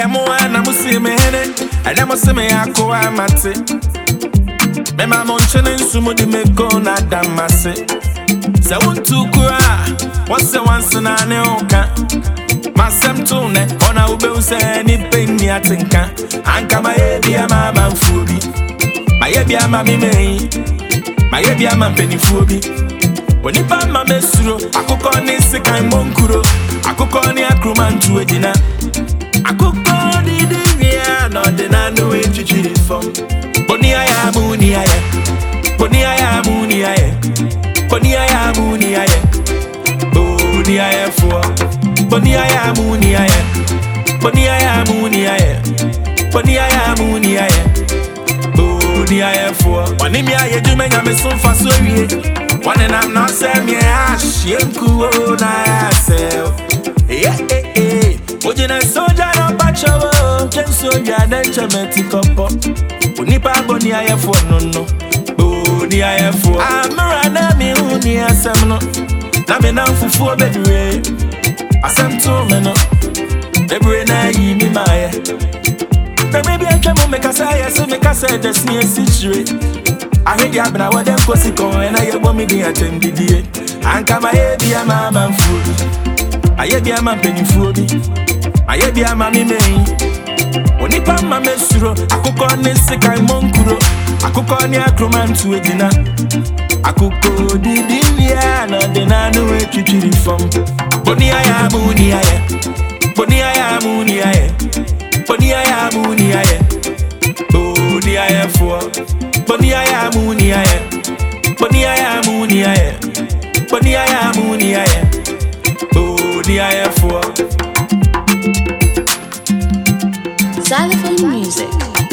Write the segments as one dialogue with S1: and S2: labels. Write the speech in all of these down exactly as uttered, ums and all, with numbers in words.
S1: am one, I must see me, and I must see me, I go, I'm at it. Me ma monchene nsumu di me go na damase. Se won't cry, what's the once na ne oka. Masem tune, ona ube use ni penny atinka. Anka ma yebi ama manfubi. Ma yebi ama mimei. Ma yebi ama penny fubi. Wonipa ma mesuro, akoko ni sika monkuro. Akoko ni akrumantu edina. Akoko di di ya no de na no e chichiri fom. Bonia ya munia ye, bonia ya munia ye, bonia ya munia ye, bonia ye for, bonia ya munia ye, bonia ya munia ye, bonia ya munia ye, bonia ye for. One in me I do me nyame so fa so wie, one and I'm not say me ash yenku na yourself. Yeah eh eh, ojina soja no bacho, kenso ya na chemeti kopo. Unipa boni aye for no no, boni aye for. Amara na mi uni asem no, na me na fufu bedwe. Asem to me no, bebre na yi mi maye. Na maybe I can make a say so make a say just near situation. I hear ya bna wa dem kosi kon and I yebo mi di atendi die. Anka ma ye bi ama man food. Aye bi ama penny food. Aye bi ama mi me. Onipa ma mesuro, akoko ni sika monkuro, akoko ni akromantu edina, akoko di di ya no de na no e chichiri fom. Bonia ya munia ye, bonia ya munia ye, bonia ya munia ye, bonia ye for, bonia ya munia ye, bonia ya munia ye, bonia ya munia ye, bonia ye for.
S2: Xylophone music.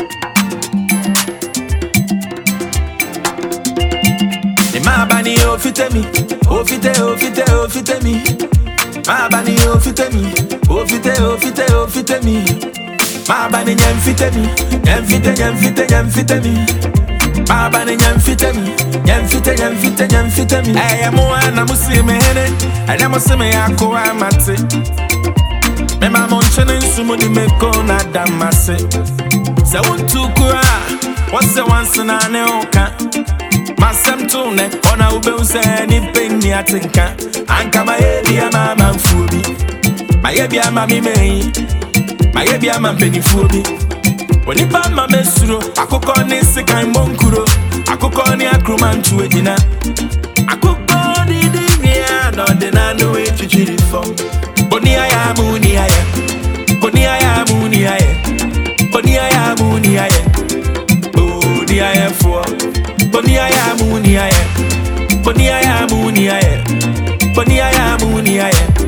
S1: Ma bani o fite mi, o fite o fite o fite mi. Ma bani o fite mi, o fite o fite o fite mi. Ma bani nyam fite mi, nyam fite nyam fite nyam fite mi. Ma bani nyam fite mi, nyam fite nyam fite nyam fite mi. Ay mo ana musi me hene, ana musi me akwa amate. Me ma monchene nsumu di me go na damase. Se won't cry, what's the once na ne oka. Masem tune, ona ube use ni penny atinka. Anka ma yebi ama manfubi. Ma yebi ama mimei. Ma yebi ama penny fubi. Wonipa ma mesuro, akoko ni sika monkuro. Akoko ni akrumantu edina. Akoko di di ya no de na no e chichiri fom. Bonia ya munia ye, bonia ya munia ye, bonia ya munia ye, bonia ye for, bonia ya munia ye, bonia ya munia ye, bonia ya munia ye.